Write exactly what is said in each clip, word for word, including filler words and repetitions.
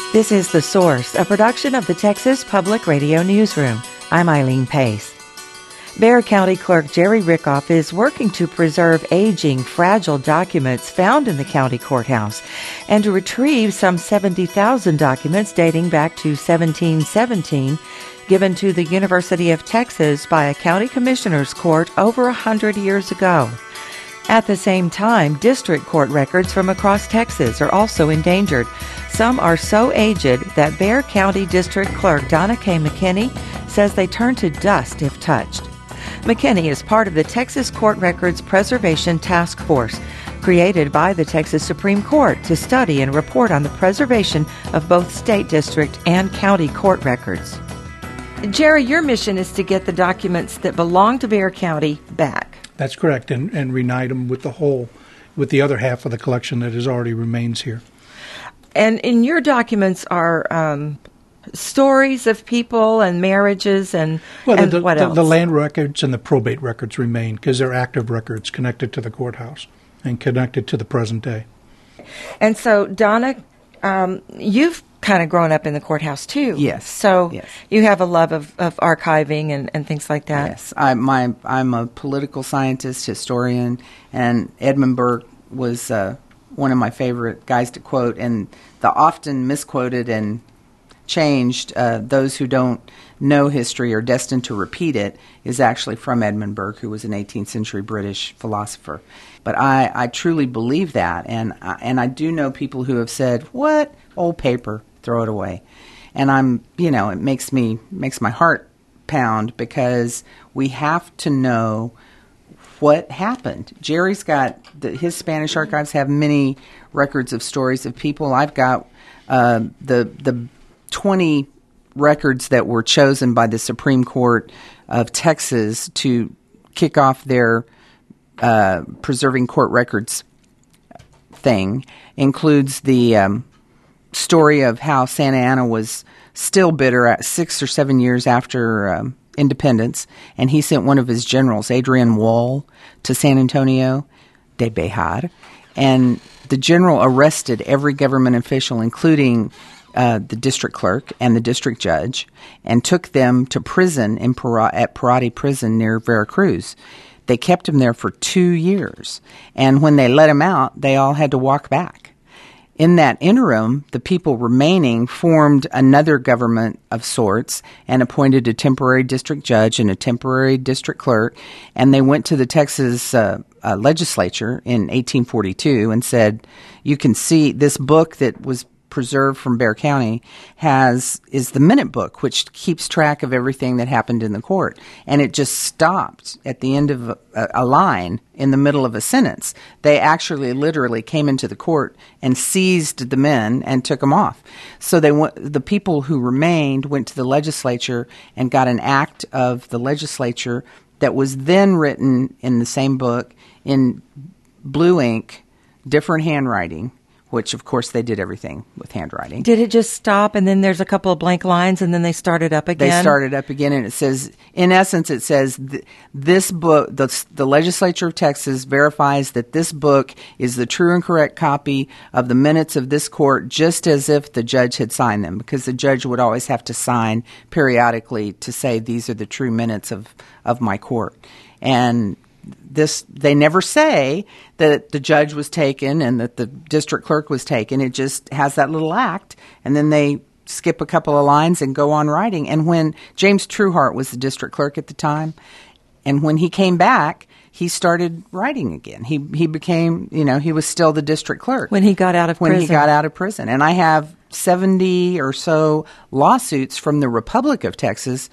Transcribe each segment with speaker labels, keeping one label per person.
Speaker 1: This is The Source, a production of the Texas Public Radio Newsroom. I'm Eileen Pace. Bexar County Clerk Jerry Rickoff is working to preserve aging, fragile documents found in the county courthouse and to retrieve some seventy thousand documents dating back to seventeen seventeen, given to the University of Texas by a county commissioner's court over a hundred years ago. At the same time, district court records from across Texas are also endangered. Some are so aged that Bexar County District Clerk Donna K. McKinney says they turn to dust if touched. McKinney is part of the Texas Court Records Preservation Task Force, created by the Texas Supreme Court to study and report on the preservation of both state district and county court records. Jerry, your mission is to get the documents that belong to Bexar County back.
Speaker 2: That's correct, and, and reunite them with the whole, with the other half of the collection that is already remains here.
Speaker 1: And in your documents are um, stories of people and marriages and,
Speaker 2: well,
Speaker 1: and
Speaker 2: the,
Speaker 1: what
Speaker 2: the,
Speaker 1: else?
Speaker 2: The land records and the probate records remain because they're active records connected to the courthouse and connected to the present day.
Speaker 1: And so, Donna, um, you've kind of grown up in the courthouse too.
Speaker 3: Yes.
Speaker 1: So
Speaker 3: yes.
Speaker 1: You have a love of, of archiving and, and things like that.
Speaker 3: Yes. I, my, I'm a political scientist, historian, and Edmund Burke was uh, one of my favorite guys to quote, and the often misquoted and changed, uh, those who don't know history are destined to repeat it, is actually from Edmund Burke, who was an eighteenth century British philosopher. But I, I truly believe that, and I, and I do know people who have said, what? Old paper, throw it away. And I'm, you know, it makes me, makes my heart pound because we have to know what happened. Jerry's got, the, his Spanish archives have many records of stories of people. I've got uh, the the twenty records that were chosen by the Supreme Court of Texas to kick off their uh, preserving court records thing includes the um, story of how Santa Anna was still bitter at six or seven years after um, independence, and he sent one of his generals, Adrian Wall, to San Antonio de Bejar, and the general arrested every government official, including uh, the district clerk and the district judge, and took them to prison in Para- at Parati Prison near Veracruz. They kept him there for two years, and when they let him out, they all had to walk back. In that interim, the people remaining formed another government of sorts and appointed a temporary district judge and a temporary district clerk, and they went to the Texas uh, uh, legislature in eighteen forty-two and said, you can see this book that was preserved from Bexar County has is the minute book, which keeps track of everything that happened in the court. And it just stopped at the end of a, a line in the middle of a sentence. They actually literally came into the court and seized the men and took them off. So they went, the people who remained went to the legislature and got an act of the legislature that was then written in the same book in blue ink, different handwriting, which, of course, they did everything with handwriting.
Speaker 1: Did it just stop, and then there's a couple of blank lines, and then they started up again?
Speaker 3: They started up again, and it says, in essence, it says, th- this book, the, the legislature of Texas verifies that this book is the true and correct copy of the minutes of this court, just as if the judge had signed them, because the judge would always have to sign periodically to say, these are the true minutes of, of my court. And this, they never say that the judge was taken and that the district clerk was taken. It just has that little act, and then they skip a couple of lines and go on writing. And when James Trueheart was the district clerk at the time, and when he came back, he started writing again. He he became, you know, he was still the district clerk.
Speaker 1: When he got out of
Speaker 3: when
Speaker 1: prison.
Speaker 3: When he got out of prison. And I have seventy or so lawsuits from the Republic of Texas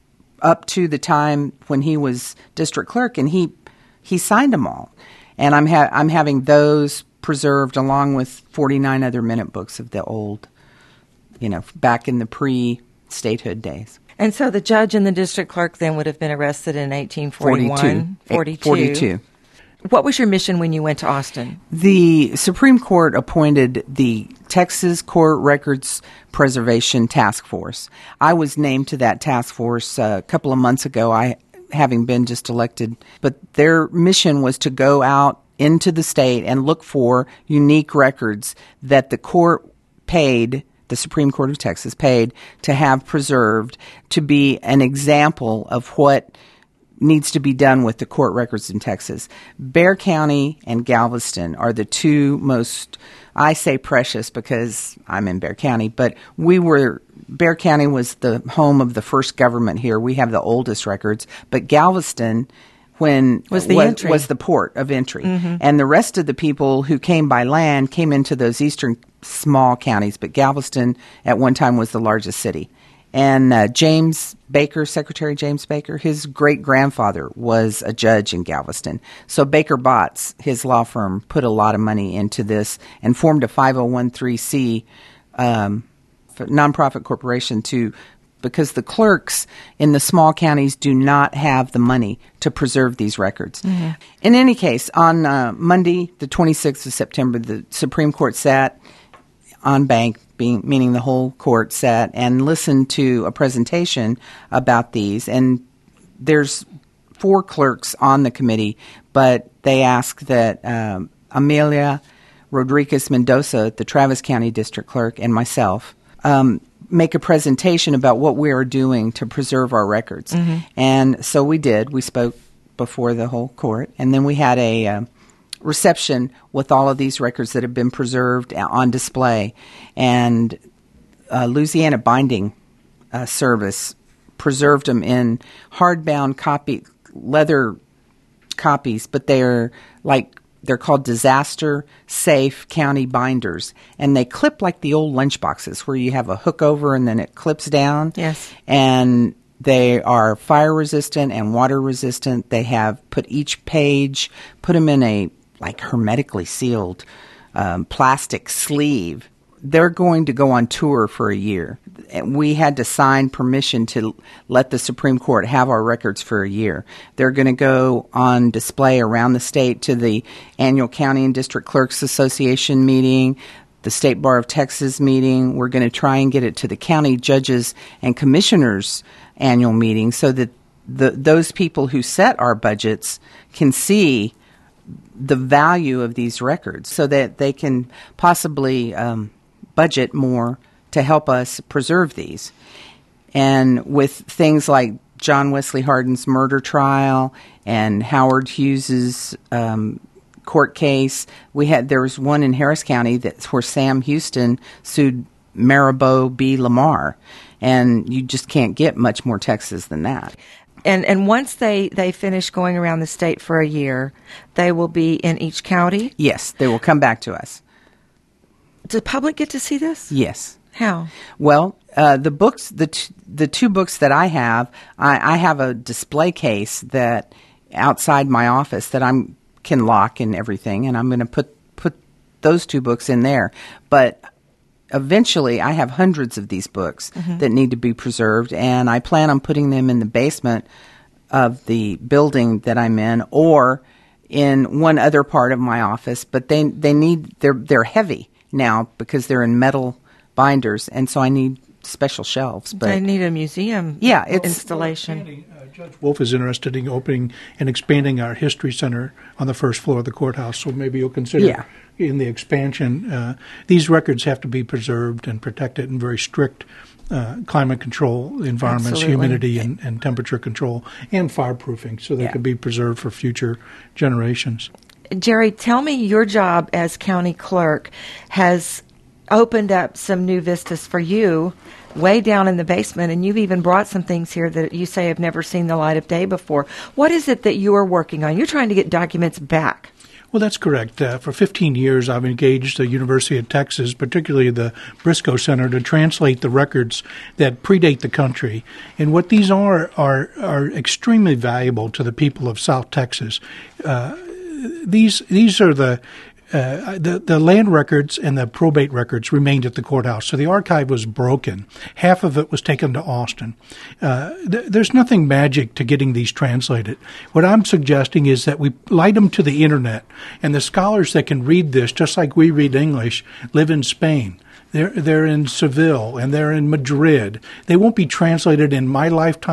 Speaker 3: up to the time when he was district clerk, and he he signed them all. And I'm ha- I'm having those preserved along with forty-nine other minute books of the old, you know, back in the pre-statehood days.
Speaker 1: And so the judge and the district clerk then would have been arrested in eighteen forty-one?
Speaker 3: forty-two. forty-two.
Speaker 1: What was your mission when you went to Austin?
Speaker 3: The Supreme Court appointed the Texas Court Records Preservation Task Force. I was named to that task force uh, a couple of months ago, I having been just elected. But their mission was to go out into the state and look for unique records that the court paid the Supreme Court of Texas paid to have preserved to be an example of what needs to be done with the court records in Texas. Bexar County and Galveston are the two most, I say precious because I'm in Bexar County, but we were, Bexar County was the home of the first government here. We have the oldest records, but Galveston when
Speaker 1: was the,
Speaker 3: was,
Speaker 1: entry.
Speaker 3: was the port of entry.
Speaker 1: Mm-hmm.
Speaker 3: And the rest of the people who came by land came into those eastern small counties, but Galveston at one time was the largest city. And uh, James Baker, Secretary James Baker, his great-grandfather was a judge in Galveston. So Baker Botts, his law firm, put a lot of money into this and formed a five oh one c um, nonprofit corporation to because the clerks in the small counties do not have the money to preserve these records. Mm-hmm. In any case, on uh, Monday, the twenty-sixth of September, the Supreme Court sat on bank, being, meaning the whole court sat, and listened to a presentation about these. And there's four clerks on the committee, but they asked that um, Amelia Rodriguez Mendoza, the Travis County District Clerk, and myself um, make a presentation about what we are doing to preserve our records. Mm-hmm. And so we did. We spoke before the whole court, and then we had a uh, reception with all of these records that have been preserved on display. And uh, Louisiana Binding uh, Service preserved them in hardbound copy, leather copies, but they're like they're called disaster-safe county binders, and they clip like the old lunch boxes where you have a hook over and then it clips down.
Speaker 1: Yes.
Speaker 3: And they are fire-resistant and water-resistant. They have put each page, put them in a like hermetically sealed um, plastic sleeve. They're going to go on tour for a year. We had to sign permission to let the Supreme Court have our records for a year. They're going to go on display around the state to the annual County and District Clerks Association meeting, the State Bar of Texas meeting. We're going to try and get it to the county judges and commissioners annual meeting so that the, those people who set our budgets can see the value of these records so that they can possibly um, budget more to help us preserve these. And with things like John Wesley Hardin's murder trial and Howard Hughes's um, court case, we had there was one in Harris County that's where Sam Houston sued Maribel B. Lamar, and you just can't get much more Texas than that.
Speaker 1: And and once they, they finish going around the state for a year, they will be in each county?
Speaker 3: Yes, they will come back to us.
Speaker 1: Does the public get to see this?
Speaker 3: Yes.
Speaker 1: How?
Speaker 3: Well, uh, the books, the t- the two books that I have, I, I have a display case that outside my office that I'm can lock and everything, and I'm going to put put those two books in there. But eventually, I have hundreds of these books mm-hmm. that need to be preserved, and I plan on putting them in the basement of the building that I'm in, or in one other part of my office. But they they need they're they're heavy now because they're in metal binders, and so I need special shelves. But
Speaker 1: I need a museum
Speaker 3: yeah, it's,
Speaker 1: installation.
Speaker 2: Uh, Judge Wolf is interested in opening and expanding our history center on the first floor of the courthouse, so maybe you'll consider
Speaker 3: yeah.
Speaker 2: in the expansion. Uh, these records have to be preserved and protected in very strict uh, climate control environments,
Speaker 1: Absolutely.
Speaker 2: humidity and, and temperature control, and fireproofing, so they
Speaker 3: yeah.
Speaker 2: can be preserved for future generations.
Speaker 1: Jerry, tell me, your job as county clerk has opened up some new vistas for you way down in the basement, and you've even brought some things here that you say have never seen the light of day before. What is it that you are working on? You're trying to get documents back.
Speaker 2: Well, that's correct. Uh, for fifteen years, I've engaged the University of Texas, particularly the Briscoe Center, to translate the records that predate the country. And what these are are, are extremely valuable to the people of South Texas. Uh, these these are the Uh, the, the land records and the probate records remained at the courthouse. So the archive was broken. Half of it was taken to Austin. Uh, th- there's nothing magic to getting these translated. What I'm suggesting is that we light them to the internet, and the scholars that can read this, just like we read English, live in Spain. They're, they're in Seville, and they're in Madrid. They won't be translated in my lifetime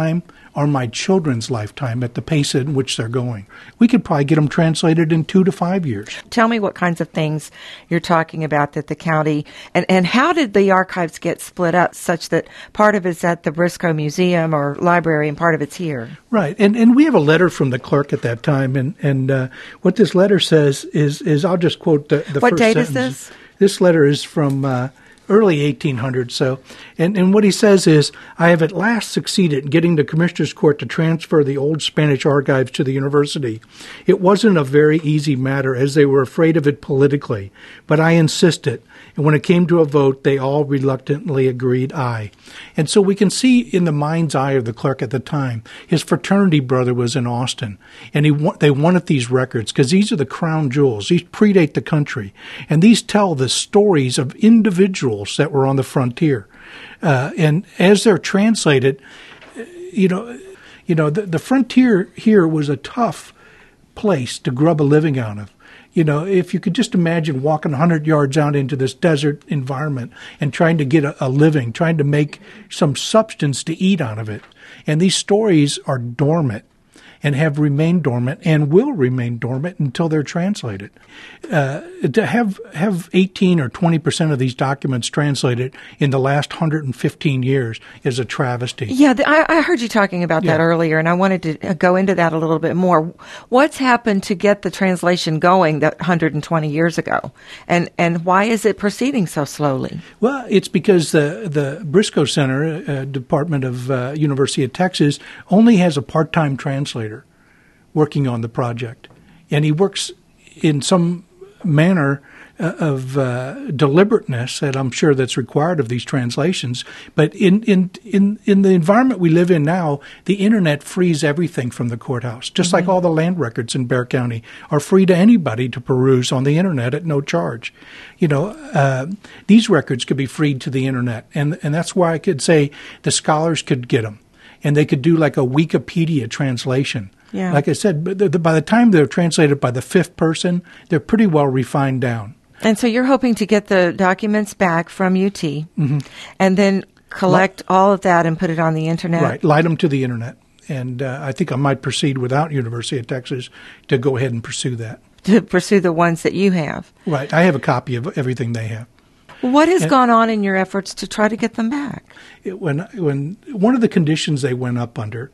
Speaker 2: are my children's lifetime at the pace in which they're going. We could probably get them translated in two to five years.
Speaker 1: Tell me what kinds of things you're talking about that the county, and, and how did the archives get split up such that part of it's at the Briscoe Museum or Library and part of it's here?
Speaker 2: Right. And and we have a letter from the clerk at that time, and, and uh, what this letter says is, is I'll just quote the, the
Speaker 1: what
Speaker 2: first
Speaker 1: date
Speaker 2: sentence.
Speaker 1: is this?
Speaker 2: This letter is from uh, early eighteen hundreds. So, and, and what he says is, I have at last succeeded in getting the Commissioner's Court to transfer the old Spanish archives to the university. It wasn't a very easy matter, as they were afraid of it politically, but I insisted. And when it came to a vote, they all reluctantly agreed aye. And so we can see in the mind's eye of the clerk at the time, his fraternity brother was in Austin, and he wa- they wanted these records because these are the crown jewels. These predate the country, and these tell the stories of individuals that were on the frontier. Uh, and as they're translated, you know, you know, the, the frontier here was a tough place to grub a living out of. You know, if you could just imagine walking one hundred yards out into this desert environment and trying to get a, a living, trying to make some substance to eat out of it. And these stories are dormant and have remained dormant and will remain dormant until they're translated. Uh, to have have eighteen or twenty percent of these documents translated in the last one hundred fifteen years is a travesty.
Speaker 1: Yeah, the, I, I heard you talking about
Speaker 2: Yeah.
Speaker 1: that earlier, and I wanted to go into that a little bit more. What's happened to get the translation going that one hundred twenty years ago? And and why is it proceeding so slowly?
Speaker 2: Well, it's because the, the Briscoe Center, uh, Department of uh, University of Texas, only has a part-time translator working on the project. And he works in some manner uh, of uh, deliberateness that I'm sure that's required of these translations. But in, in, in, in the environment we live in now, the Internet frees everything from the courthouse, just mm-hmm. like all the land records in Bexar County are free to anybody to peruse on the Internet at no charge. You know, uh, these records could be freed to the Internet, and, and that's why I could say the scholars could get them, and they could do like a Wikipedia translation.
Speaker 1: Yeah.
Speaker 2: Like I said, by the, by the time they're translated by the fifth person, they're pretty well refined down.
Speaker 1: And so you're hoping to get the documents back from U T
Speaker 2: Mm-hmm.
Speaker 1: and then collect Li- all of that and put it on the Internet?
Speaker 2: Right, light them to the Internet. And uh, I think I might proceed without University of Texas to go ahead and pursue that.
Speaker 1: To pursue the ones that you have?
Speaker 2: Right. I have a copy of everything they have.
Speaker 1: What has
Speaker 2: and,
Speaker 1: gone on in your efforts to try to get them back?
Speaker 2: It, when, when one of the conditions they went up under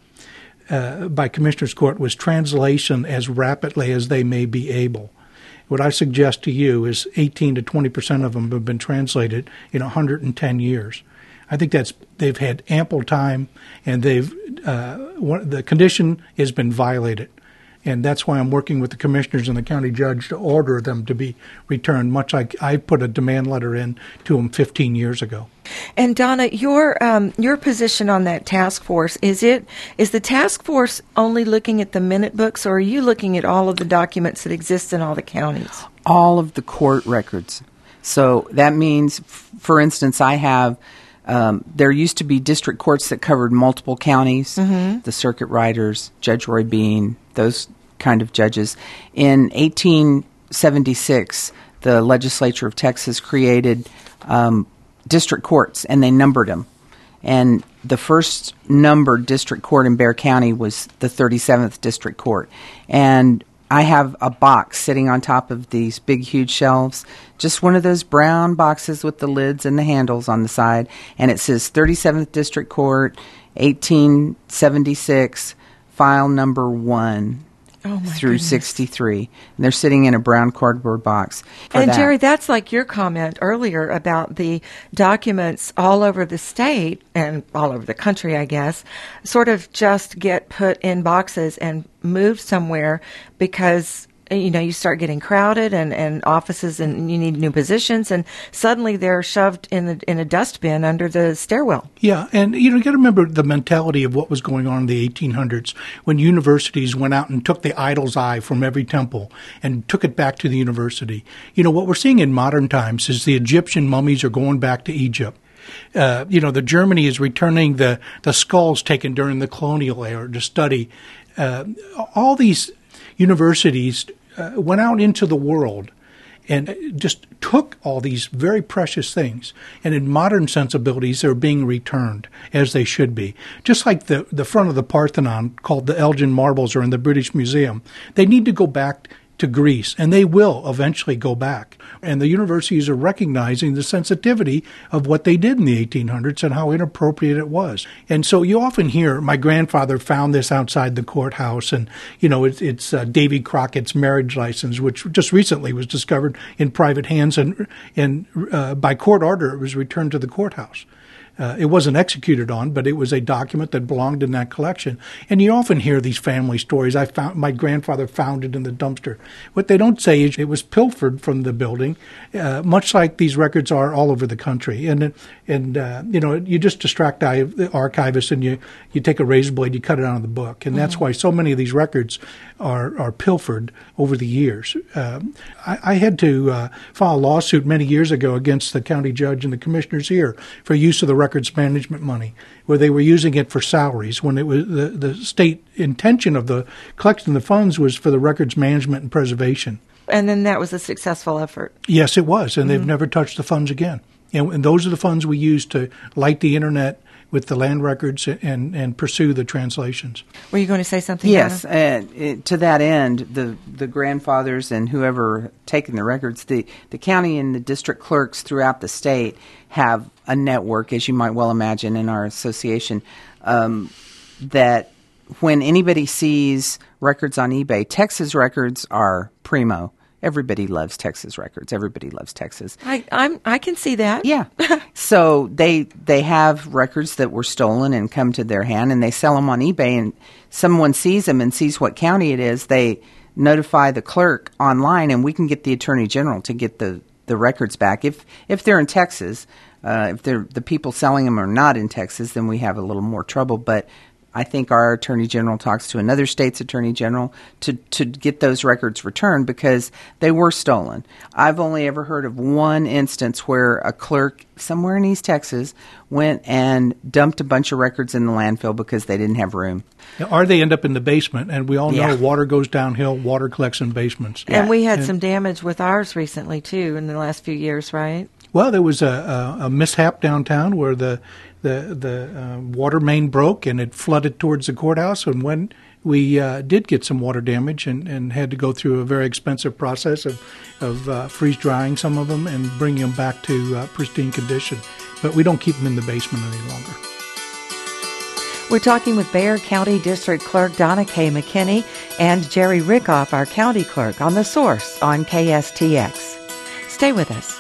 Speaker 2: Uh, by Commissioner's Court was translation as rapidly as they may be able. What I suggest to you is eighteen to twenty percent of them have been translated in one hundred ten years. I think that's they've had ample time, and they've uh, one, the condition has been violated. And that's why I'm working with the commissioners and the county judge to order them to be returned, much like I put a demand letter in to them fifteen years ago.
Speaker 1: And Donna, your um, your position on that task force, is it is the task force only looking at the minute books, or are you looking at all of the documents that exist in all the counties?
Speaker 3: All of the court records. So that means, f- for instance, I have, um, there used to be district courts that covered multiple counties, mm-hmm. the circuit riders, Judge Roy Bean, those kind of judges. In eighteen seventy-six, the legislature of Texas created um, district courts, and they numbered them. And the first numbered district court in Bexar County was the thirty-seventh District Court. And I have a box sitting on top of these big, huge shelves, just one of those brown boxes with the lids and the handles on the side. And it says thirty-seventh District Court, eighteen seventy-six, file number one.
Speaker 1: Oh my
Speaker 3: through
Speaker 1: goodness.
Speaker 3: sixty-three. And they're sitting in a brown cardboard box. For
Speaker 1: And
Speaker 3: that.
Speaker 1: Jerry, that's like your comment earlier about the documents all over the state and all over the country, I guess, sort of just get put in boxes and moved somewhere because, you know, you start getting crowded and, and offices and you need new positions, and suddenly they're shoved in the, in a dustbin under the stairwell.
Speaker 2: Yeah, and you know, you got to remember the mentality of what was going on in the eighteen hundreds when universities went out and took the idol's eye from every temple and took it back to the university. You know, what we're seeing in modern times is the Egyptian mummies are going back to Egypt. Uh, you know, the Germany is returning the, the skulls taken during the colonial era to study. Uh, all these universities uh, went out into the world and just took all these very precious things, and in modern sensibilities, they're being returned as they should be. Just like the, the front of the Parthenon, called the Elgin Marbles, are in the British Museum. They need to go back to Greece, and they will eventually go back. And the universities are recognizing the sensitivity of what they did in the eighteen hundreds and how inappropriate it was. And so you often hear, my grandfather found this outside the courthouse, and, you know, it's, it's uh, Davy Crockett's marriage license, which just recently was discovered in private hands, and, and uh, by court order, it was returned to the courthouse. Uh, it wasn't executed on, but it was a document that belonged in that collection. And you often hear these family stories. I found my grandfather found it in the dumpster. What they don't say is it was pilfered from the building, uh, much like these records are all over the country. And and uh, you know, you just distract the archivist, and you, you take a razor blade, you cut it out of the book, and mm-hmm. that's why so many of these records are are pilfered over the years. Um, I, I had to uh, file a lawsuit many years ago against the county judge and the commissioners here for use of the records management money, where they were using it for salaries when it was the, the state intention of the collection of the funds was for the records management and preservation.
Speaker 1: And then that was a successful effort.
Speaker 2: Yes, it was, and mm-hmm. they've never touched the funds again. And, and those are the funds we use to light the internet with the land records and, and pursue the translations.
Speaker 1: Were you going to say something?
Speaker 3: Yes, uh, it, to that end, the, the grandfathers and whoever taken the records, the, the county and the district clerks throughout the state have a network, as you might well imagine, in our association, um, that when anybody sees records on eBay, Texas records are primo. Everybody loves Texas records. Everybody loves Texas.
Speaker 1: I I'm, I can see that.
Speaker 3: Yeah. So they they have records that were stolen and come to their hand, and they sell them on eBay, and someone sees them and sees what county it is. They notify the clerk online, and we can get the attorney general to get the, the records back. If if they're in Texas, uh, if they're the people selling them are not in Texas, then we have a little more trouble. But I think our attorney general talks to another state's attorney general to, to get those records returned because they were stolen. I've only ever heard of one instance where a clerk somewhere in East Texas went and dumped a bunch of records in the landfill because they didn't have room.
Speaker 2: Or they end up in the basement, and we all know
Speaker 3: yeah.
Speaker 2: water goes downhill, water collects in basements.
Speaker 1: And yeah. we had
Speaker 2: and,
Speaker 1: some damage with ours recently, too, in the last few years, right?
Speaker 2: Well, there was a, a, a mishap downtown where the the the uh, water main broke and it flooded towards the courthouse. And when we uh, did get some water damage and, and had to go through a very expensive process of of uh, freeze drying some of them and bringing them back to uh, pristine condition. But we don't keep them in the basement any longer.
Speaker 1: We're talking with Bexar County District Clerk Donna K. McKinney and Jerry Rickoff, our county clerk, on The Source on K S T X. Stay with us.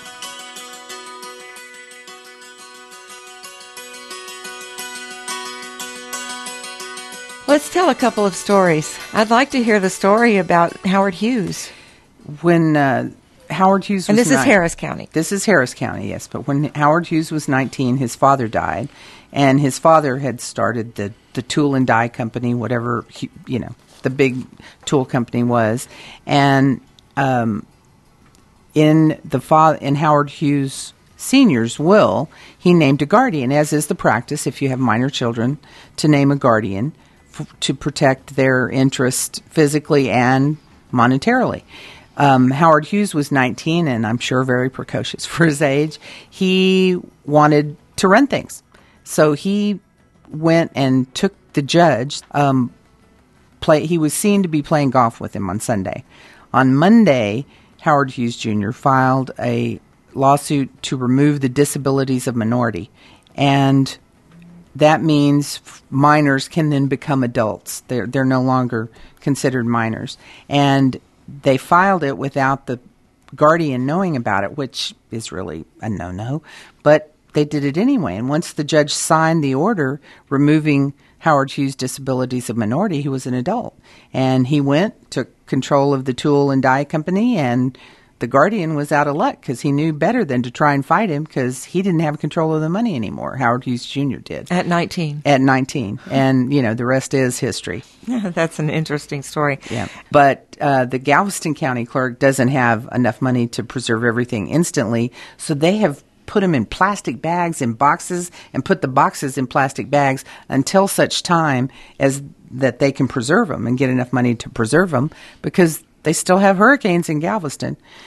Speaker 1: Let's tell a couple of stories. I'd like to hear the story about Howard Hughes.
Speaker 3: When uh, Howard Hughes was
Speaker 1: And this
Speaker 3: nine,
Speaker 1: is Harris County.
Speaker 3: This is Harris County, yes. But when Howard Hughes was nineteen, his father died. And his father had started the, the tool and die company, whatever, he, you know, the big tool company was. And um, in the fa- in Howard Hughes Senior's will, he named a guardian, as is the practice if you have minor children, to name a guardian to protect their interest physically and monetarily. Um, Howard Hughes was nineteen, and I'm sure very precocious for his age. He wanted to run things. So he went and took the judge. Um, play. He was seen to be playing golf with him on Sunday. On Monday, Howard Hughes Junior filed a lawsuit to remove the disabilities of minority. And that means minors can then become adults. They're they're no longer considered minors. And they filed it without the guardian knowing about it, which is really a no-no. But they did it anyway. And once the judge signed the order removing Howard Hughes' disabilities of minority, he was an adult. And he went, took control of the tool and die company, and the guardian was out of luck because he knew better than to try and fight him because he didn't have control of the money anymore. Howard Hughes Junior did.
Speaker 1: At nineteen.
Speaker 3: At nineteen. And, you know, the rest is history.
Speaker 1: That's an interesting story.
Speaker 3: Yeah. But uh, the Galveston County clerk doesn't have enough money to preserve everything instantly, so they have put them in plastic bags and boxes and put the boxes in plastic bags until such time as that they can preserve them and get enough money to preserve them because they still have hurricanes in Galveston.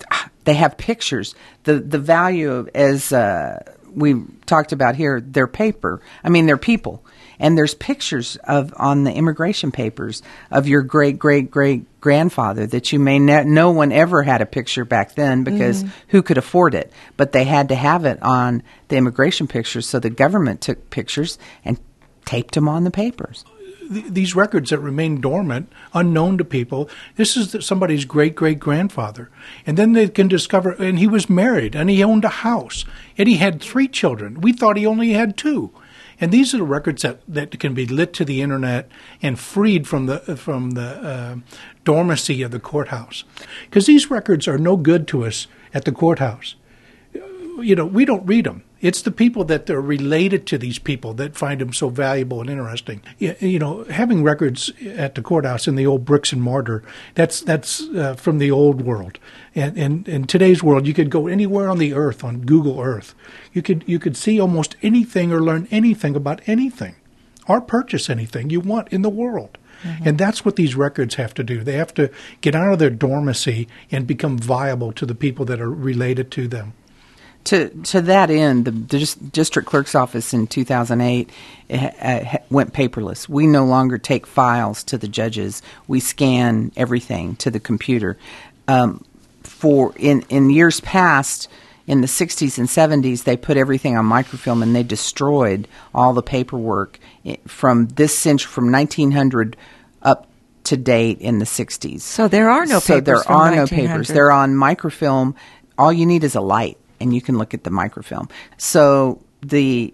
Speaker 3: they have pictures. The the value of, as uh, we talked about here, their paper. I mean, they're people. And there's pictures of on the immigration papers of your great great great grandfather that you may ne- no one ever had a picture back then because mm-hmm. who could afford it? But they had to have it on the immigration pictures, so the government took pictures and taped them on the papers.
Speaker 2: These records that remain dormant, unknown to people, this is somebody's great-great-grandfather. And then they can discover, and he was married, and he owned a house, and he had three children. We thought he only had two. And these are the records that, that can be lit to the internet and freed from the from the uh, dormancy of the courthouse. Because these records are no good to us at the courthouse. You know, we don't read them. It's the people that are related to these people that find them so valuable and interesting. You know, having records at the courthouse in the old bricks and mortar, that's that's uh, from the old world. And in, in today's world, you could go anywhere on the earth, on Google Earth. You could you could see almost anything or learn anything about anything or purchase anything you want in the world. Mm-hmm. And that's what these records have to do. They have to get out of their dormancy and become viable to the people that are related to them.
Speaker 3: To to that end, the dis- district clerk's office in two thousand eight uh, went paperless. We no longer take files to the judges. We scan everything to the computer. Um, for in, in years past, in the sixties and seventies, they put everything on microfilm and they destroyed all the paperwork from this century, from nineteen hundred up to date in the sixties.
Speaker 1: So there are no papers.
Speaker 3: So there
Speaker 1: from
Speaker 3: are no papers. They're on microfilm. All you need is a light, and you can look at the microfilm. So the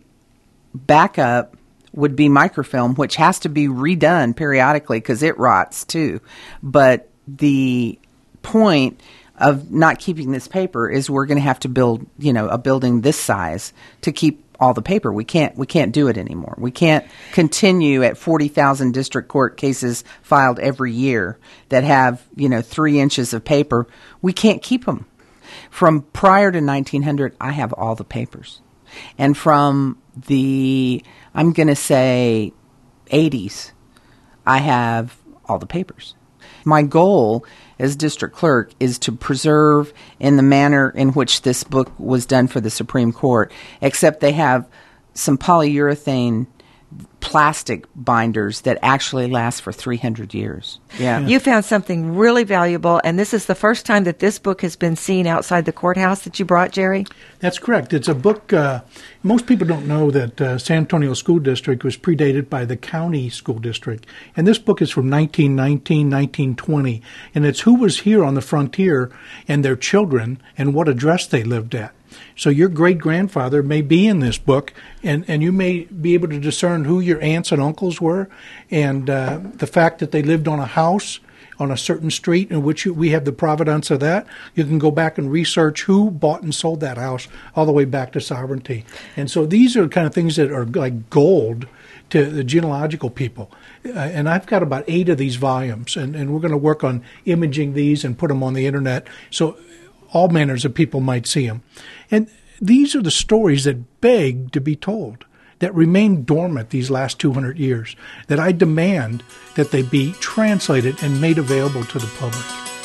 Speaker 3: backup would be microfilm, which has to be redone periodically because it rots too. But the point of not keeping this paper is we're going to have to build, you know, a building this size to keep all the paper. We can't we can't do it anymore. We can't continue at forty thousand district court cases filed every year that have, you know, three inches of paper. We can't keep them. From prior to nineteen hundred, I have all the papers. And from the, I'm going to say, eighties, I have all the papers. My goal as district clerk is to preserve in the manner in which this book was done for the Supreme Court, except they have some polyurethane plastic binders that actually last for three hundred years.
Speaker 1: Yeah. You found something really valuable, and this is the first time that this book has been seen outside the courthouse that you brought, Jerry?
Speaker 2: That's correct. It's a book, uh, most people don't know that uh, San Antonio School District was predated by the county school district. And this book is from nineteen nineteen, nineteen twenty, and it's who was here on the frontier and their children and what address they lived at. So your great-grandfather may be in this book, and, and you may be able to discern who your aunts and uncles were, and uh, the fact that they lived on a house on a certain street in which you, we have the provenance of that. You can go back and research who bought and sold that house all the way back to sovereignty. And so these are the kind of things that are like gold to the genealogical people. Uh, and I've got about eight of these volumes, and, and we're going to work on imaging these and put them on the internet so all manners of people might see them. And these are the stories that beg to be told, that remain dormant these last two hundred years, that I demand that they be translated and made available to the public.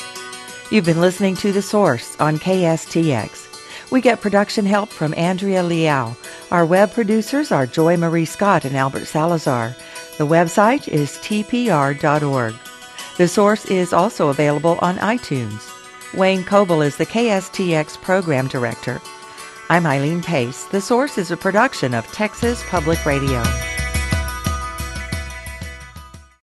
Speaker 1: You've been listening to The Source on K S T X. We get production help from Andrea Liao. Our web producers are Joy Marie Scott and Albert Salazar. The website is T P R dot org. The Source is also available on iTunes. Wayne Coble is the K S T X Program Director. I'm Eileen Pace. The Source is a production of Texas Public Radio.